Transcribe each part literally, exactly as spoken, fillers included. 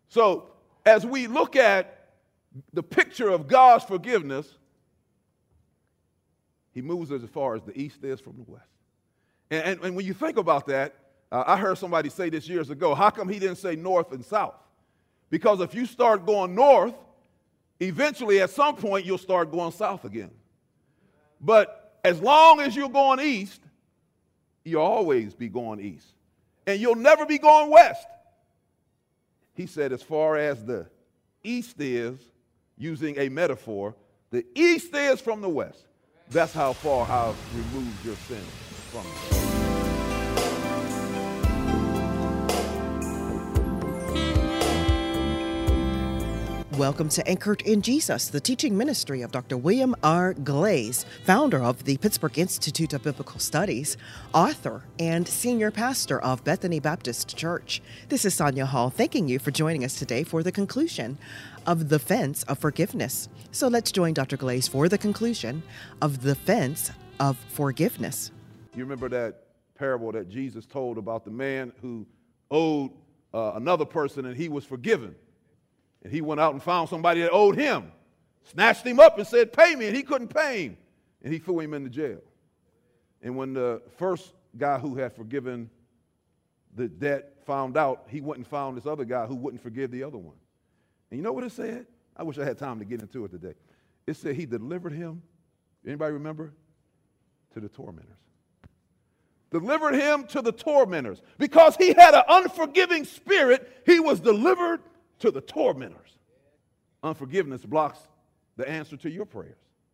So as we look at the picture of God's forgiveness, he moves us as far as the east is from the west. And, and, and when you think about that, uh, I heard somebody say this years ago, how come he didn't say north and south? Because if you start going north, eventually at some point you'll start going south again. But as long as you're going east, you'll always be going east. And you'll never be going west. He said as far as the east is, using a metaphor, the east is from the west. That's how far I've removed your sin from you. Welcome to Anchored in Jesus, the teaching ministry of Doctor William R. Glaze, founder of the Pittsburgh Institute of Biblical Studies, author, and senior pastor of Bethany Baptist Church. This is Sonia Hall, thanking you for joining us today for the conclusion of the Fence of Forgiveness. So let's join Doctor Glaze for the conclusion of the Fence of Forgiveness. You remember that parable that Jesus told about the man who owed uh, another person and he was forgiven. And he went out and found somebody that owed him, snatched him up and said, pay me, and he couldn't pay him. And he threw him into jail. And when the first guy who had forgiven the debt found out, he went and found this other guy who wouldn't forgive the other one. And you know what it said? I wish I had time to get into it today. It said he delivered him, anybody remember? To the tormentors. Delivered him to the tormentors. Because he had an unforgiving spirit, he was delivered to the tormentors. Unforgiveness blocks the answer to your prayers.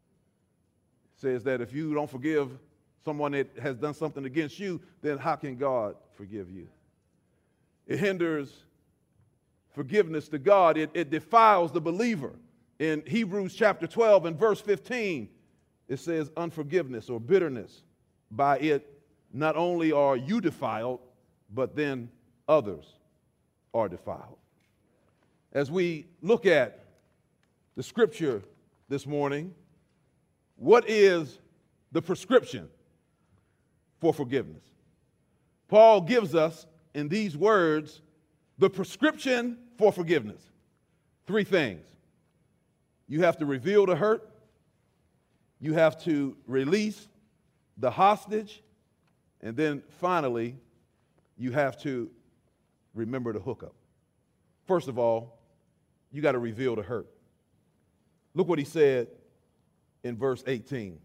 It says that if you don't forgive someone that has done something against you, then how can God forgive you? It hinders forgiveness to God. It, it defiles the believer. In Hebrews chapter twelve and verse fifteen, it says unforgiveness or bitterness. By it, not only are you defiled, but then others are defiled. As we look at the scripture this morning, what is the prescription for forgiveness? Paul gives us in these words the prescription for forgiveness. Three things. You have to reveal the hurt. You have to release the hostage. And then finally, you have to remember the hookup. First of all, you got to reveal the hurt. Look what he said in verse eighteen.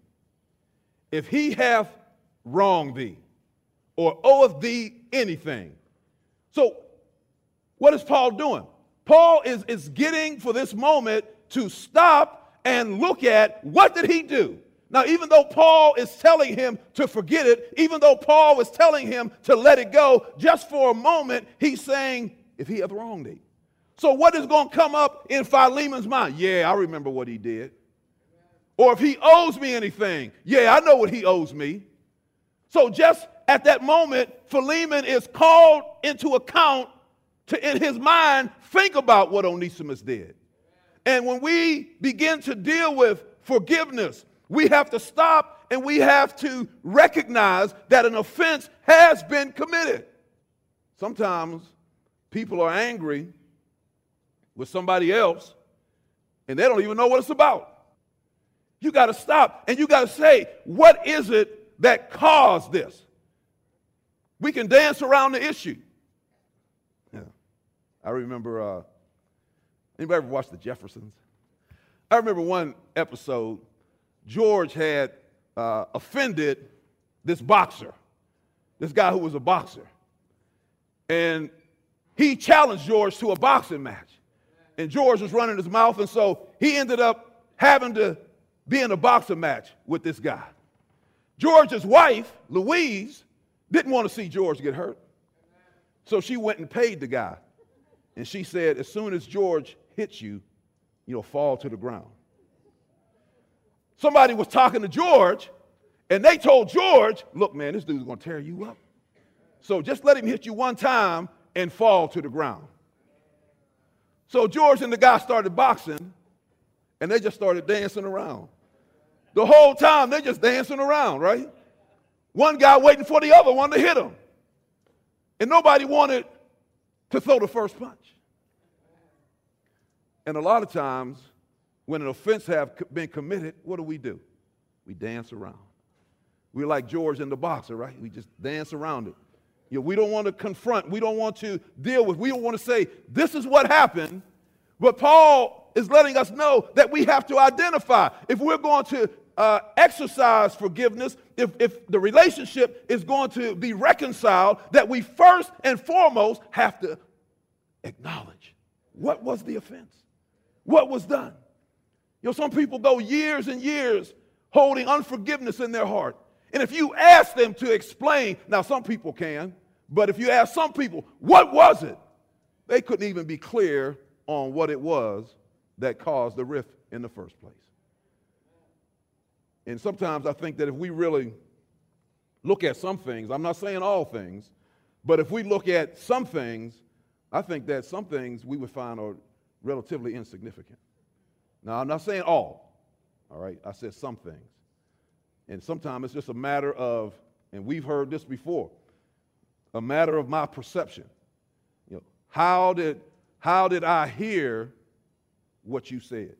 If he hath wronged thee, or oweth thee anything. So, what is Paul doing? Paul is, is getting for this moment to stop and look at what did he do. Now, even though Paul is telling him to forget it, even though Paul was telling him to let it go, just for a moment, he's saying, if he hath wronged thee. So what is going to come up in Philemon's mind? Yeah, I remember what he did. Or if he owes me anything, yeah, I know what he owes me. So just at that moment, Philemon is called into account to, in his mind, think about what Onesimus did. And when we begin to deal with forgiveness, we have to stop and we have to recognize that an offense has been committed. Sometimes people are angry with somebody else, and they don't even know what it's about. You got to stop, and you got to say, what is it that caused this? We can dance around the issue. Yeah. I remember, uh, anybody ever watch The Jeffersons? I remember one episode, George had uh, offended this boxer, this guy who was a boxer. And he challenged George to a boxing match. And George was running his mouth, and so he ended up having to be in a boxing match with this guy. George's wife, Louise, didn't want to see George get hurt. So she went and paid the guy. And she said, as soon as George hits you, you'll fall to the ground. Somebody was talking to George, and they told George, look, man, this dude's going to tear you up. So just let him hit you one time and fall to the ground. So George and the guy started boxing, and they just started dancing around. The whole time, they're just dancing around, right? One guy waiting for the other one to hit him. And nobody wanted to throw the first punch. And a lot of times, when an offense has been committed, what do we do? We dance around. We're like George in the boxer, right? We just dance around it. You know, we don't want to confront. We don't want to deal with. We don't want to say, this is what happened. But Paul is letting us know that we have to identify. If we're going to uh, exercise forgiveness, if, if the relationship is going to be reconciled, that we first and foremost have to acknowledge what was the offense, what was done. You know, some people go years and years holding unforgiveness in their heart. And if you ask them to explain, now some people can, but if you ask some people, what was it? They couldn't even be clear on what it was that caused the rift in the first place. And sometimes I think that if we really look at some things, I'm not saying all things, but if we look at some things, I think that some things we would find are relatively insignificant. Now, I'm not saying all, all right? I said some things. And sometimes it's just a matter of, and we've heard this before, a matter of my perception. You know, how did, how did I hear what you said?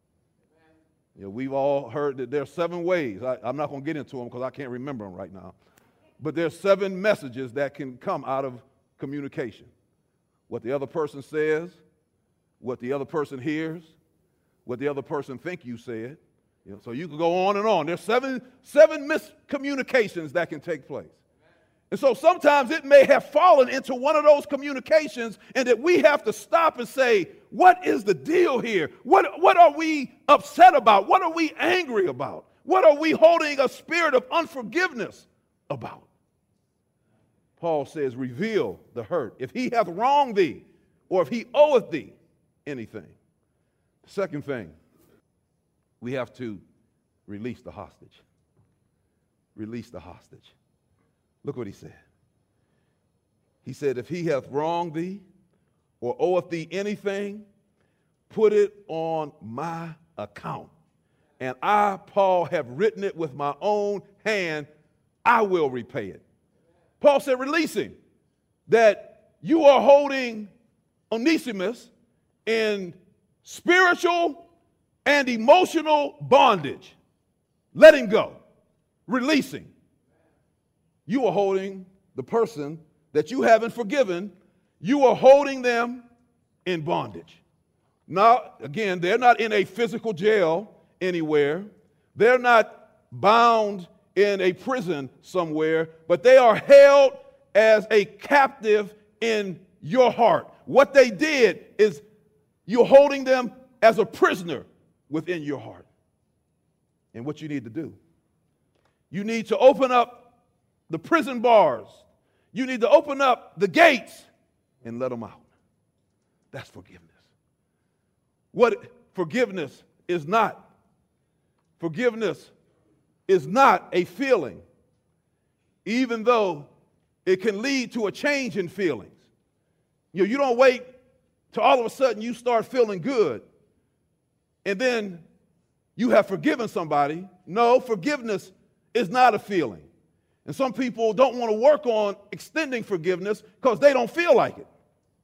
You know, we've all heard that there are seven ways. I, I'm not going to get into them because I can't remember them right now. But there's seven messages that can come out of communication. What the other person says, what the other person hears, what the other person think you said. You know, so you can go on and on. There's seven, seven miscommunications that can take place. And so sometimes it may have fallen into one of those communications and that we have to stop and say, what is the deal here? What, what are we upset about? What are we angry about? What are we holding a spirit of unforgiveness about? Paul says, reveal the hurt. If he hath wronged thee, or if he oweth thee anything. The second thing, we have to release the hostage. Release the hostage. Look what he said. He said, if he hath wronged thee or oweth thee anything, put it on my account. And I, Paul, have written it with my own hand. I will repay it. Paul said, releasing that you are holding Onesimus in spiritual and emotional bondage. Let him go. Releasing. You are holding the person that you haven't forgiven, you are holding them in bondage. Now, again, they're not in a physical jail anywhere. They're not bound in a prison somewhere, but they are held as a captive in your heart. What they did is you're holding them as a prisoner within your heart. And what you need to do, you need to open up the prison bars. You need to open up the gates and let them out. That's forgiveness. What forgiveness is not. Forgiveness is not a feeling, even though it can lead to a change in feelings. You know, you don't wait till all of a sudden you start feeling good and then you have forgiven somebody. No, forgiveness is not a feeling. And some people don't want to work on extending forgiveness because they don't feel like it.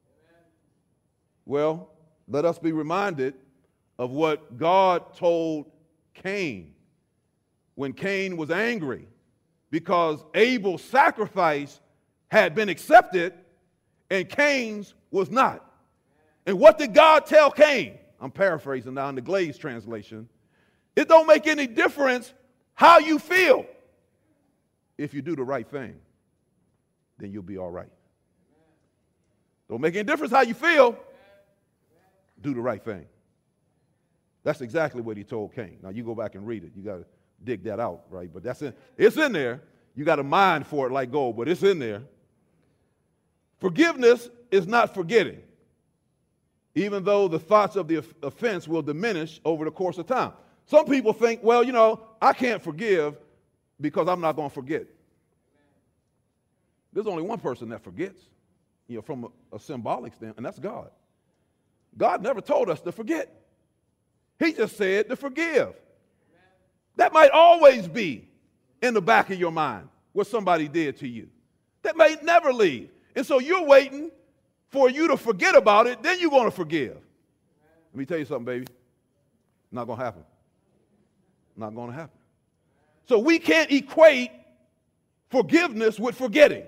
Well, let us be reminded of what God told Cain when Cain was angry because Abel's sacrifice had been accepted and Cain's was not. And what did God tell Cain? I'm paraphrasing now in the Glaze translation. It don't make any difference how you feel. If you do the right thing, then you'll be all right. Don't make any difference how you feel. Do the right thing. That's exactly what he told Cain. Now, you go back and read it. You got to dig that out, right? But that's in, it's in there. You got a mind for it like gold, but it's in there. Forgiveness is not forgetting, even though the thoughts of the offense will diminish over the course of time. Some people think, well, you know, I can't forgive because I'm not going to forget. There's only one person that forgets, you know, from a, a symbolic standpoint, and that's God. God never told us to forget. He just said to forgive. That might always be in the back of your mind what somebody did to you. That may never leave. And so you're waiting for you to forget about it, then you're going to forgive. Let me tell you something, baby. Not going to happen. Not going to happen. So we can't equate forgiveness with forgetting.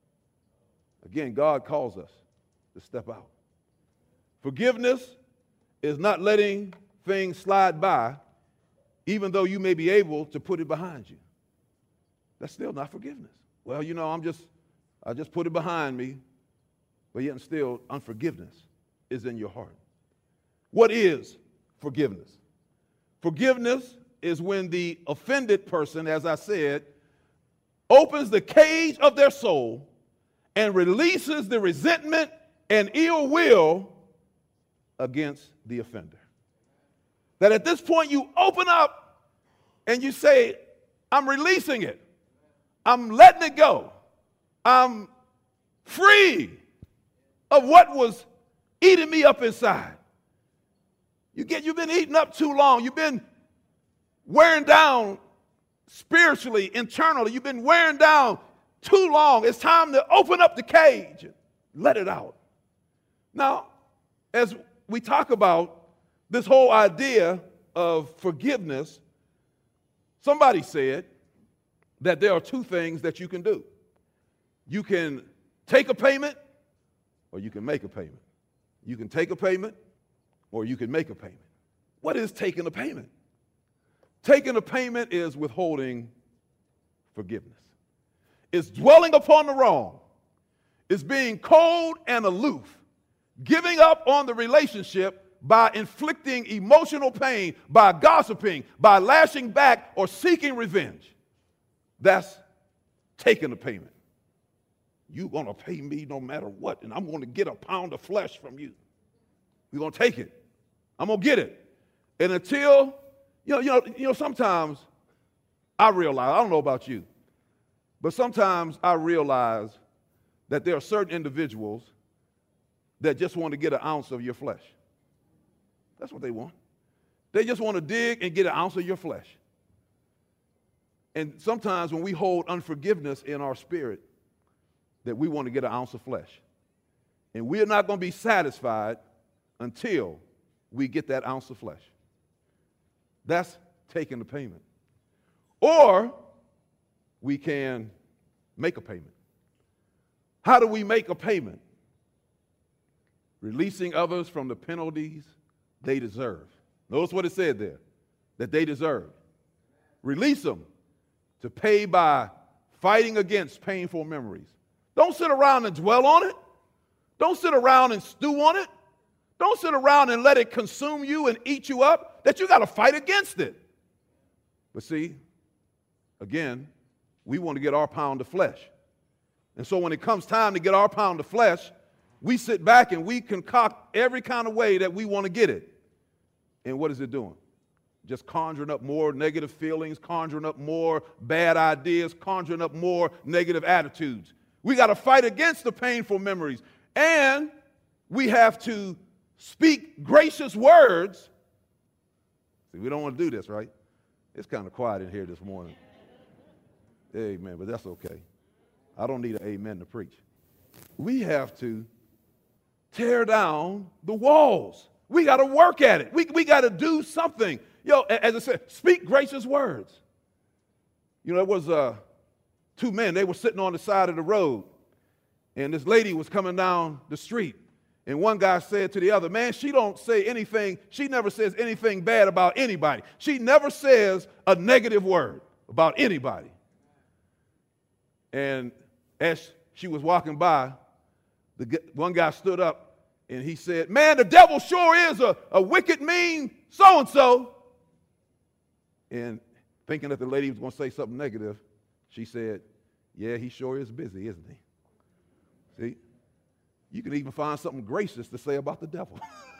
Again, God calls us to step out. Forgiveness is not letting things slide by, even though you may be able to put it behind you. That's still not forgiveness. Well, you know, I'm just, I just put it behind me, but yet still unforgiveness is in your heart. What is forgiveness? Forgiveness is when the offended person, as I said, opens the cage of their soul and releases the resentment and ill will against the offender. That at this point you open up and you say, I'm releasing it. I'm letting it go. I'm free of what was eating me up inside. You get, you've been eaten up too long. You've been wearing down spiritually, internally. You've been wearing down too long. It's time to open up the cage and let it out. Now, as we talk about this whole idea of forgiveness, somebody said that there are two things that you can do. You can take a payment or you can make a payment. You can take a payment or you can make a payment. What is taking a payment? Taking a payment is withholding forgiveness. It's dwelling upon the wrong. It's being cold and aloof, giving up on the relationship by inflicting emotional pain, by gossiping, by lashing back or seeking revenge. That's taking a payment. You're going to pay me no matter what, and I'm going to get a pound of flesh from you. You're going to take it. I'm going to get it. And until, you know, you know, you know, sometimes I realize, I don't know about you, but sometimes I realize that there are certain individuals that just want to get an ounce of your flesh. That's what they want. They just want to dig and get an ounce of your flesh. And sometimes when we hold unforgiveness in our spirit, that we want to get an ounce of flesh. And we are not going to be satisfied until we get that ounce of flesh. That's taking the payment. Or we can make a payment. How do we make a payment? Releasing others from the penalties they deserve. Notice what it said there, that they deserve. Release them to pay by fighting against painful memories. Don't sit around and dwell on it. Don't sit around and stew on it. Don't sit around and let it consume you and eat you up, that you got to fight against it. But see, again, we want to get our pound of flesh. And so when it comes time to get our pound of flesh, we sit back and we concoct every kind of way that we want to get it. And what is it doing? Just conjuring up more negative feelings, conjuring up more bad ideas, conjuring up more negative attitudes. We got to fight against the painful memories. And we have to speak gracious words. See, we don't want to do this, right? It's kind of quiet in here this morning. Amen, but that's okay. I don't need an amen to preach. We have to tear down the walls. We got to work at it. We, we got to do something. Yo, as I said, speak gracious words. You know, it was uh, two men. They were sitting on the side of the road, and this lady was coming down the street. And one guy said to the other, man, she don't say anything. She never says anything bad about anybody. She never says a negative word about anybody. And as she was walking by, the one guy stood up and he said, man, the devil sure is a, a wicked, mean so-and-so. And thinking that the lady was going to say something negative, she said, yeah, he sure is busy, isn't he? See? You can even find something gracious to say about the devil.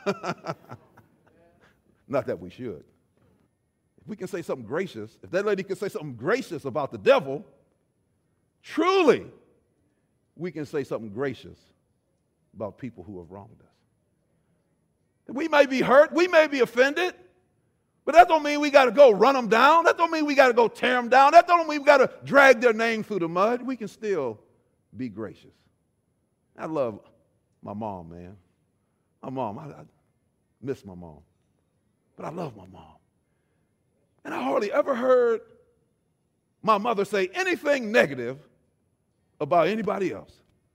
Not that we should. If we can say something gracious, if that lady can say something gracious about the devil, truly, we can say something gracious about people who have wronged us. We may be hurt, we may be offended, but that don't mean we got to go run them down. That don't mean we got to go tear them down. That don't mean we got to drag their name through the mud. We can still be gracious. I love my mom, man. My mom, I, I miss my mom. But I love my mom. And I hardly ever heard my mother say anything negative about anybody else.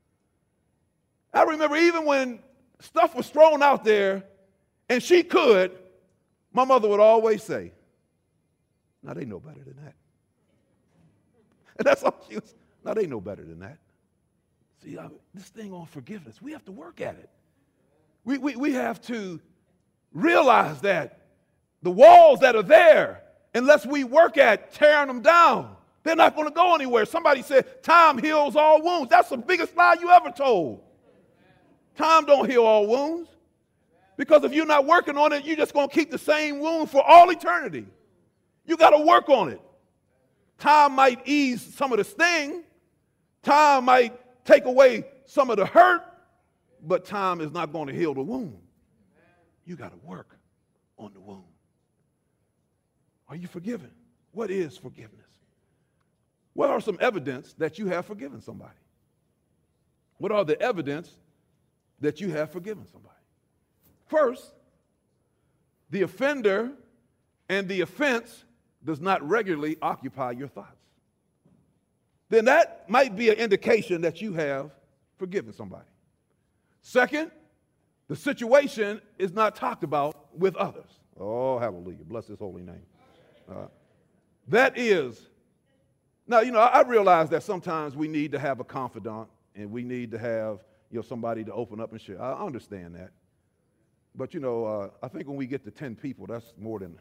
I remember even when stuff was thrown out there and she could, my mother would always say, "Now they know better than that." And that's all she was. "Now they know better than that." See, I, this thing on forgiveness, we have to work at it. We, we, we have to realize that the walls that are there, unless we work at tearing them down, they're not going to go anywhere. Somebody said, time heals all wounds. That's the biggest lie you ever told. Time don't heal all wounds. Because if you're not working on it, you're just going to keep the same wound for all eternity. You got to work on it. Time might ease some of the sting. Time might take away some of the hurt, but time is not going to heal the wound. You got to work on the wound. Are you forgiven? What is forgiveness? What are some evidence that you have forgiven somebody? What are the evidence that you have forgiven somebody? First, the offender and the offense does not regularly occupy your thoughts. Then that might be an indication that you have forgiven somebody. Second, the situation is not talked about with others. Oh, hallelujah. Bless his holy name. Uh, that is, now, you know, I realize that sometimes we need to have a confidant and we need to have, you know, somebody to open up and share. I understand that. But, you know, uh, I think when we get to ten people, that's more than,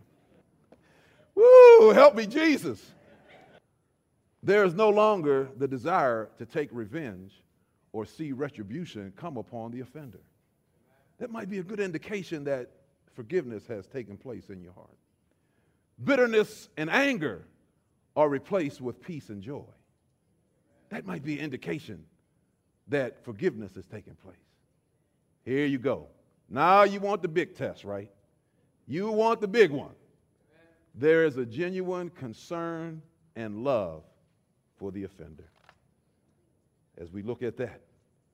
woo, help me, Jesus. There is no longer the desire to take revenge or see retribution come upon the offender. That might be a good indication that forgiveness has taken place in your heart. Bitterness and anger are replaced with peace and joy. That might be an indication that forgiveness has taken place. Here you go. Now you want the big test, right? You want the big one. There is a genuine concern and love for the offender. As we look at that,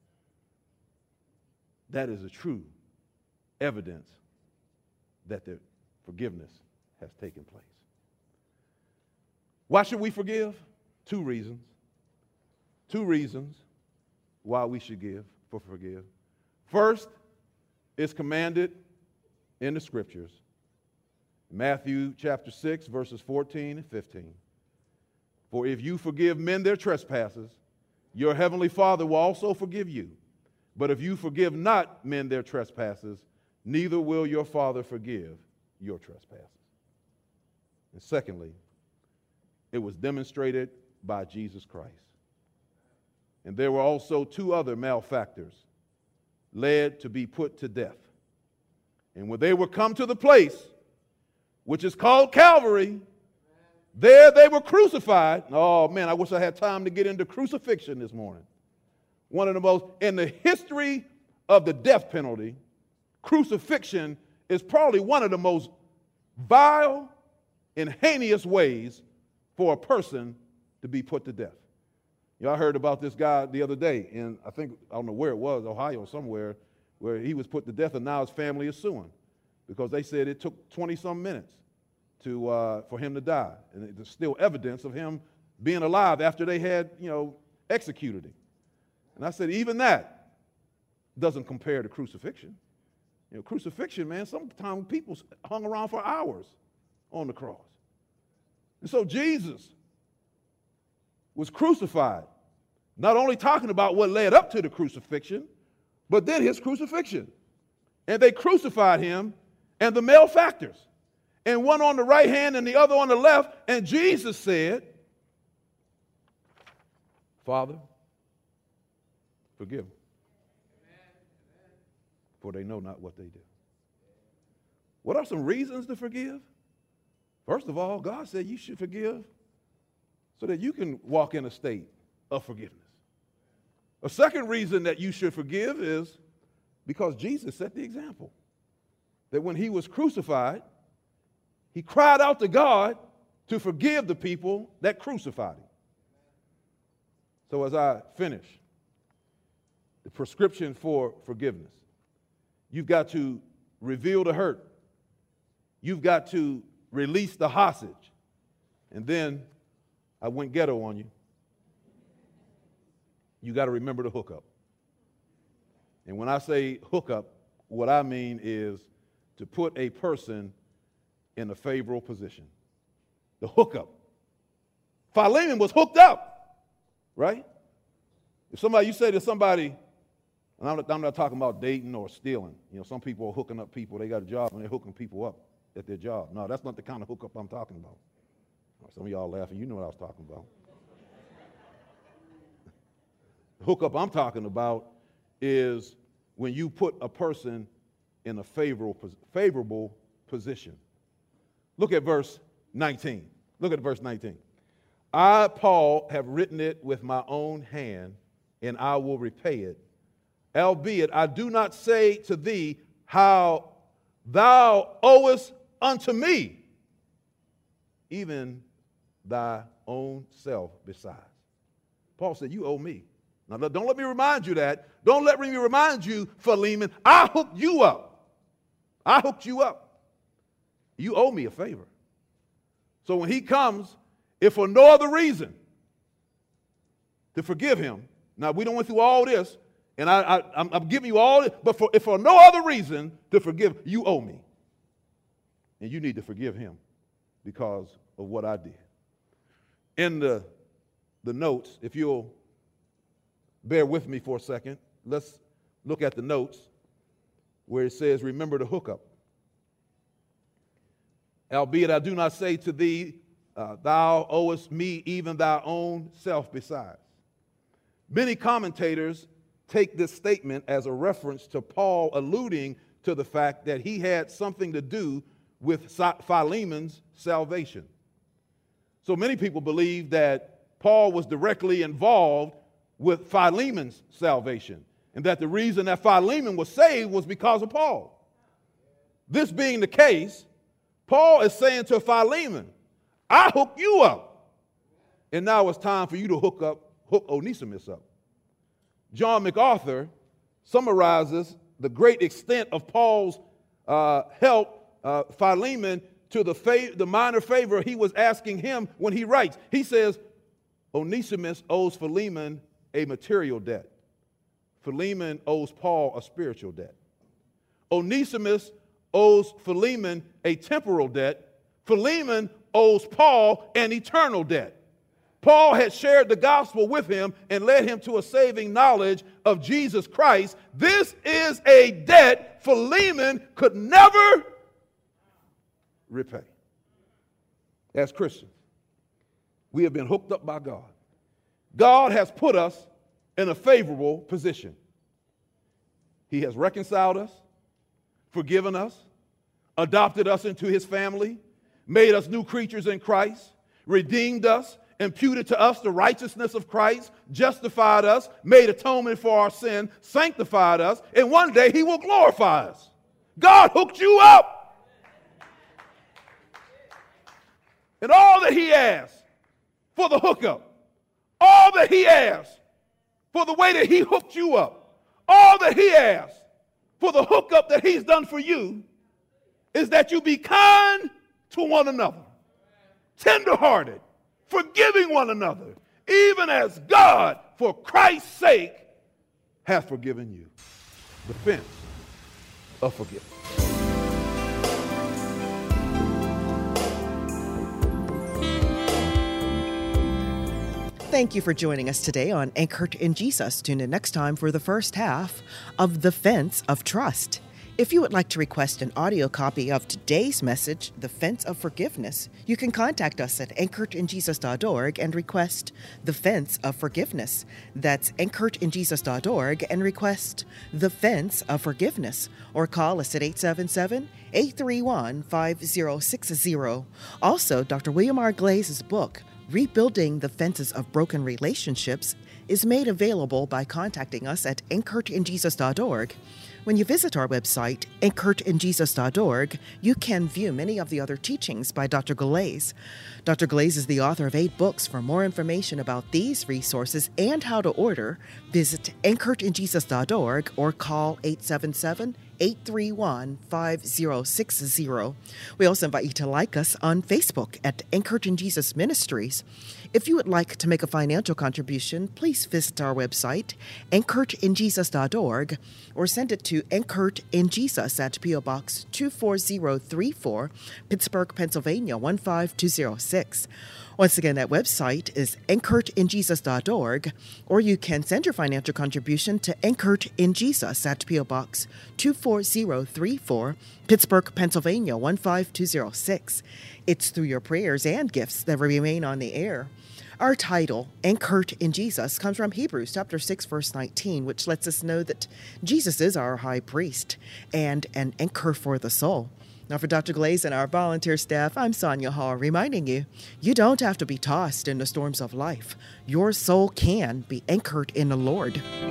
that is a true evidence that the forgiveness has taken place. Why should we forgive? Two reasons. Two reasons why we should give for forgive. First, it's commanded in the scriptures. Matthew chapter six, verses fourteen and fifteen. For if you forgive men their trespasses, your heavenly Father will also forgive you. But if you forgive not men their trespasses, neither will your Father forgive your trespasses. And secondly, it was demonstrated by Jesus Christ. And there were also two other malefactors led to be put to death. And when they were come to the place, which is called Calvary, there they were crucified. Oh, man, I wish I had time to get into crucifixion this morning. One of the most, in the history of the death penalty, crucifixion is probably one of the most vile and heinous ways for a person to be put to death. You know, I heard about this guy the other day in, I think, I don't know where it was, Ohio somewhere, where he was put to death and now his family is suing because they said it took twenty-some minutes to uh, for him to die. And there's still evidence of him being alive after they had, you know, executed him. And I said, even that doesn't compare to crucifixion. You know, crucifixion, man, sometimes people hung around for hours on the cross. And so Jesus was crucified, not only talking about what led up to the crucifixion, but then his crucifixion. And they crucified him and the malefactors, and one on the right hand and the other on the left. And Jesus said, Father, forgive them, for they know not what they do. What are some reasons to forgive? First of all, God said you should forgive so that you can walk in a state of forgiveness. A second reason that you should forgive is because Jesus set the example. That when he was crucified, he cried out to God to forgive the people that crucified him. So as I finish, the prescription for forgiveness, you've got to reveal the hurt. You've got to release the hostage. And then I went ghetto on you. You got to remember the hookup. And when I say hookup, what I mean is to put a person in a favorable position. The hookup. Philemon was hooked up, right? If somebody, you say to somebody, and I'm not, I'm not talking about dating or stealing. You know, some people are hooking up people. They got a job and they're hooking people up at their job. No, that's not the kind of hookup I'm talking about. Some of y'all laughing. You know what I was talking about. The hookup I'm talking about is when you put a person in a favorable, favorable position. Look at verse nineteen. Look at verse nineteen. I, Paul, have written it with my own hand, and I will repay it. Albeit I do not say to thee how thou owest unto me, even thy own self besides. Paul said, you owe me. Now, don't let me remind you that. Don't let me remind you, Philemon, I hooked you up. I hooked you up. You owe me a favor. So when he comes, if for no other reason, to forgive him. Now, we don't went through all this, and I, I, I'm, I'm giving you all this, but for, if for no other reason to forgive, you owe me. And you need to forgive him because of what I did. In the, the notes, if you'll bear with me for a second, let's look at the notes where it says, remember the hookup. Albeit I do not say to thee, uh, thou owest me even thy own self besides. Many commentators take this statement as a reference to Paul alluding to the fact that he had something to do with Philemon's salvation. So many people believe that Paul was directly involved with Philemon's salvation, and that the reason that Philemon was saved was because of Paul. This being the case, Paul is saying to Philemon, I hooked you up, and now it's time for you to hook up, hook Onesimus up. John MacArthur summarizes the great extent of Paul's uh, help uh, Philemon to the, fa- the minor favor he was asking him when he writes. He says, Onesimus owes Philemon a material debt. Philemon owes Paul a spiritual debt. Onesimus owes Philemon a temporal debt. Philemon owes Paul an eternal debt. Paul had shared the gospel with him and led him to a saving knowledge of Jesus Christ. This is a debt Philemon could never repay. As Christians, we have been hooked up by God. God has put us in a favorable position. He has reconciled us, forgiven us, adopted us into his family, made us new creatures in Christ, redeemed us, imputed to us the righteousness of Christ, justified us, made atonement for our sin, sanctified us, and one day he will glorify us. God hooked you up. And all that he asked for the hookup, all that he asked for the way that he hooked you up, all that he asked for the hookup that he's done for you is that you be kind to one another, tenderhearted, forgiving one another, even as God, for Christ's sake, hath forgiven you. The fence of forgiveness. Thank you for joining us today on Anchored in Jesus. Tune in next time for the first half of The Fence of Trust. If you would like to request an audio copy of today's message, The Fence of Forgiveness, you can contact us at anchored in jesus dot org and request The Fence of Forgiveness. That's anchored in jesus dot org and request The Fence of Forgiveness. Or call us at eight seven seven, eight three one, five zero six zero. Also, Doctor William R. Glaze's book, Rebuilding the Fences of Broken Relationships, is made available by contacting us at anchored in jesus dot org. When you visit our website, anchored in jesus dot org, you can view many of the other teachings by Doctor Glaze. Doctor Glaze is the author of eight books. For more information about these resources and how to order, visit anchored in jesus dot org or call eight seven seven, eight three one, five zero six zero. We also invite you to like us on Facebook at Anchored in Jesus Ministries. If you would like to make a financial contribution, please visit our website, anchored in jesus dot org, or send it to Anchored in Jesus at P O Box two four zero three four, Pittsburgh, Pennsylvania one five two zero six. Once again, that website is anchored in jesus dot org, or you can send your financial contribution to Anchored in Jesus at P O Box two four zero three four, Pittsburgh, Pennsylvania one five two zero six. It's through your prayers and gifts that remain on the air. Our title, Anchored in Jesus, comes from Hebrews chapter six, verse nineteen, which lets us know that Jesus is our high priest and an anchor for the soul. Now, for Doctor Glaze and our volunteer staff, I'm Sonia Hall, reminding you, you don't have to be tossed in the storms of life. Your soul can be anchored in the Lord.